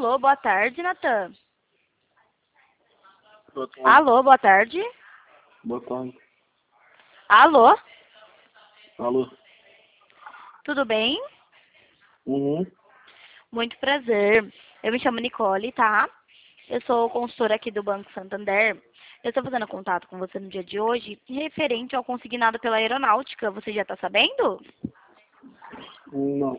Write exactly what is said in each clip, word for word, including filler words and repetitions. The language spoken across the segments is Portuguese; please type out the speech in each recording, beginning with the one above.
Alô, boa tarde, Natan. Boa tarde. Alô, boa tarde. Boa tarde. Alô, Alô? tudo bem? Uhum. Muito prazer. Eu me chamo Nicole, tá? Eu sou consultora aqui do Banco Santander. Eu estou fazendo contato com você no dia de hoje, referente ao consignado pela aeronáutica. Você já está sabendo? Não.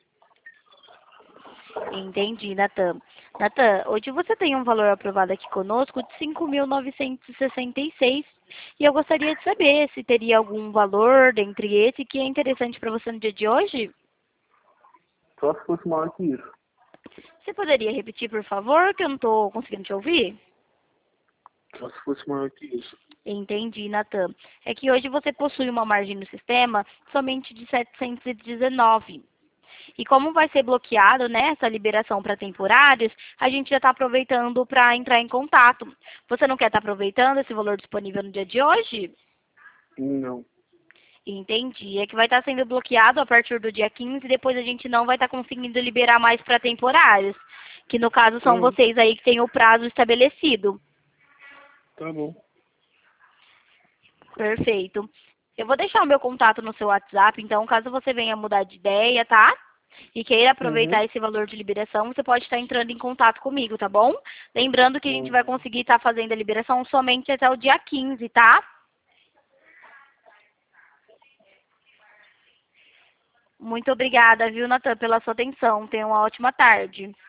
Entendi, Natan. Natan, hoje você tem um valor aprovado aqui conosco de cinco mil novecentos e sessenta e seis. E eu gostaria de saber se teria algum valor dentre esse que é interessante para você no dia de hoje. Só se fosse maior que isso. Você poderia repetir, por favor, que eu não estou conseguindo te ouvir? Só se fosse maior que isso. Entendi, Natan. É que hoje você possui uma margem no sistema somente de setecentos e dezenove. E como vai ser bloqueado, né, essa liberação para temporários, a gente já está aproveitando para entrar em contato. Você não quer estar aproveitando esse valor disponível no dia de hoje? Não. Entendi. É que vai estar sendo bloqueado a partir do dia quinze e depois a gente não vai estar conseguindo liberar mais para temporários. Que no caso são Uhum. vocês aí que têm o prazo estabelecido. Tá bom. Perfeito. Eu vou deixar o meu contato no seu WhatsApp, então caso você venha mudar de ideia, tá? E queira aproveitar Uhum. esse valor de liberação, você pode estar entrando em contato comigo, tá bom? Lembrando que a gente vai Uhum. conseguir estar fazendo a liberação somente até o dia quinze, tá? Muito obrigada, viu, Natan, pela sua atenção. Tenha uma ótima tarde.